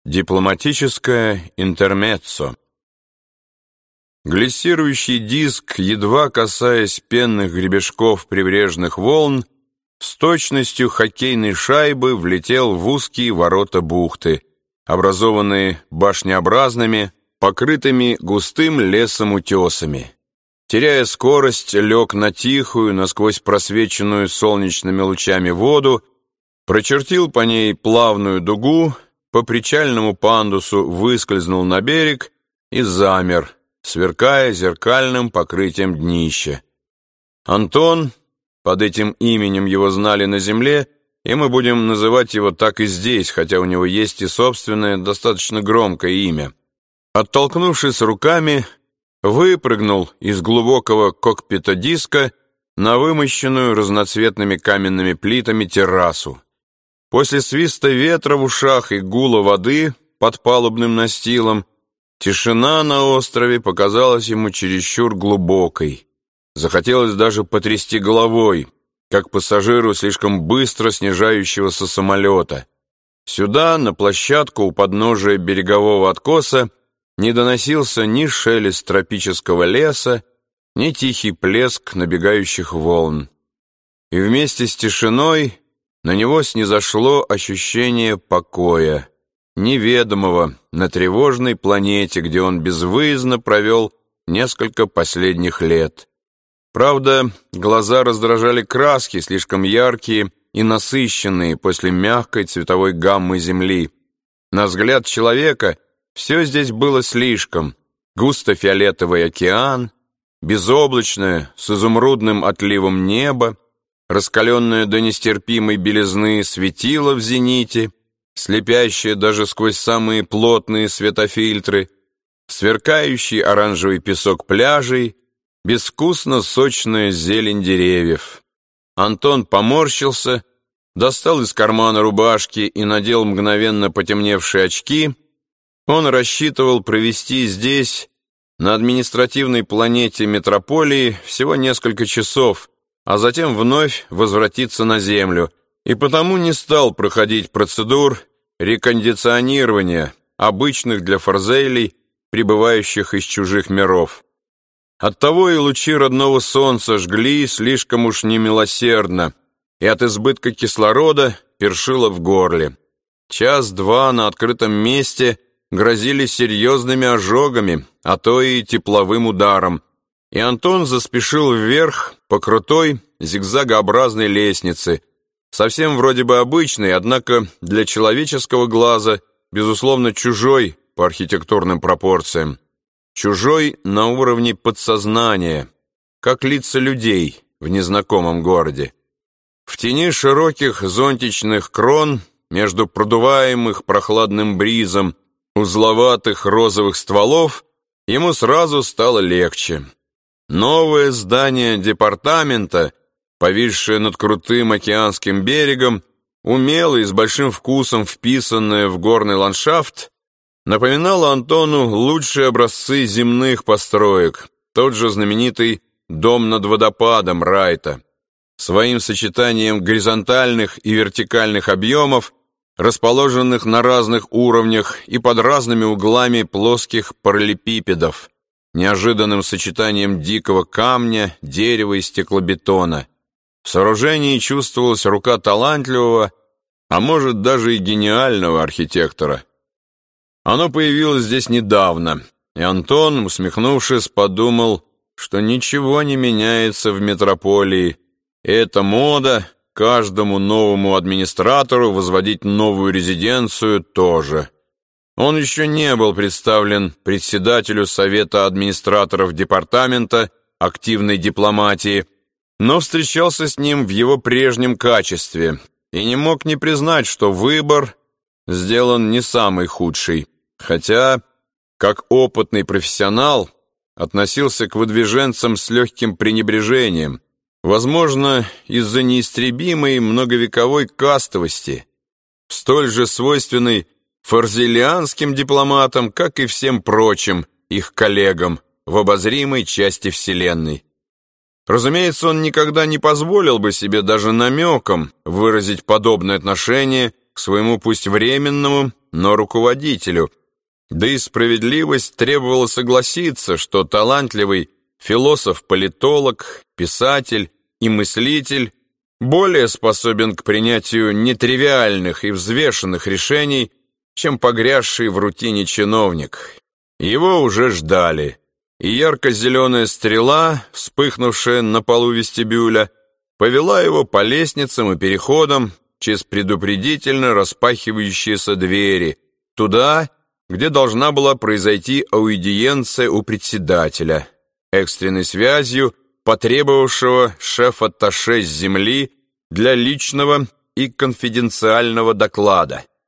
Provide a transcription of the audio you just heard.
Дипломатическое интермеццо. Глиссирующий диск, едва касаясь пенных гребешков прибрежных волн, с точностью хоккейной шайбы влетел в узкие ворота бухты, образованные башнеобразными, покрытыми густым лесом утесами. Теряя скорость, лег на тихую, насквозь просвеченную солнечными лучами воду, прочертил по ней плавную дугу, по причальному пандусу выскользнул на берег и замер, сверкая зеркальным покрытием днища. Антон, под этим именем его знали на земле, и мы будем называть его так и здесь, хотя у него есть и собственное, достаточно громкое имя. Оттолкнувшись руками, выпрыгнул из глубокого кокпита диска на вымощенную разноцветными каменными плитами террасу. После свиста ветра в ушах и гула воды под палубным настилом тишина на острове показалась ему чересчур глубокой. Захотелось даже потрясти головой, как пассажиру слишком быстро снижающегося самолета. Сюда, на площадку у подножия берегового откоса, не доносился ни шелест тропического леса, ни тихий плеск набегающих волн. И вместе с тишиной на него снизошло ощущение покоя, неведомого на тревожной планете, где он безвыездно провел несколько последних лет. Правда, глаза раздражали краски, слишком яркие и насыщенные после мягкой цветовой гаммы Земли. На взгляд человека все здесь было слишком. Густо-фиолетовый океан, безоблачное, с изумрудным отливом небо, раскаленное до нестерпимой белизны светило в зените, слепящее даже сквозь самые плотные светофильтры, сверкающий оранжевый песок пляжей, безвкусно сочная зелень деревьев. Антон поморщился, достал из кармана рубашки и надел мгновенно потемневшие очки. Он рассчитывал провести здесь, на административной планете метрополии, всего несколько часов, а затем вновь возвратиться на Землю, и потому не стал проходить процедур рекондиционирования, обычных для форзелей, прибывающих из чужих миров. Оттого и лучи родного солнца жгли слишком уж немилосердно, и от избытка кислорода першило в горле. Час-два на открытом месте грозили серьезными ожогами, а то и тепловым ударом, и Антон заспешил вверх по крутой зигзагообразной лестнице, совсем вроде бы обычной, однако для человеческого глаза, безусловно, чужой по архитектурным пропорциям. Чужой на уровне подсознания, как лица людей в незнакомом городе. В тени широких зонтичных крон, между продуваемых прохладным бризом узловатых розовых стволов, ему сразу стало легче. Новое здание департамента, повисшее над крутым океанским берегом, умело и с большим вкусом вписанное в горный ландшафт, напоминало Антону лучшие образцы земных построек, тот же знаменитый дом над водопадом Райта. Своим сочетанием горизонтальных и вертикальных объемов, расположенных на разных уровнях и под разными углами плоских параллелепипедов, неожиданным сочетанием дикого камня, дерева и стеклобетона. В сооружении чувствовалась рука талантливого, а может даже и гениального архитектора. Оно появилось здесь недавно, и Антон, усмехнувшись, подумал, что ничего не меняется в метрополии, и эта мода каждому новому администратору возводить новую резиденцию тоже. Он еще не был представлен председателю Совета администраторов департамента активной дипломатии, но встречался с ним в его прежнем качестве и не мог не признать, что выбор сделан не самый худший, хотя, как опытный профессионал, относился к выдвиженцам с легким пренебрежением, возможно, из-за неистребимой многовековой кастовости, столь же свойственной форзелианским дипломатам, как и всем прочим их коллегам в обозримой части Вселенной. Разумеется, он никогда не позволил бы себе даже намеком выразить подобное отношение к своему пусть временному, но руководителю, да и справедливость требовала согласиться, что талантливый философ-политолог, писатель и мыслитель более способен к принятию нетривиальных и взвешенных решений, чем погрязший в рутине чиновник. Его уже ждали, и ярко-зеленая стрела, вспыхнувшая на полу вестибюля, повела его по лестницам и переходам через предупредительно распахивающиеся двери, туда, где должна была произойти аудиенция у председателя, экстренной связью потребовавшего шеф-атташе с земли для личного и конфиденциального доклада.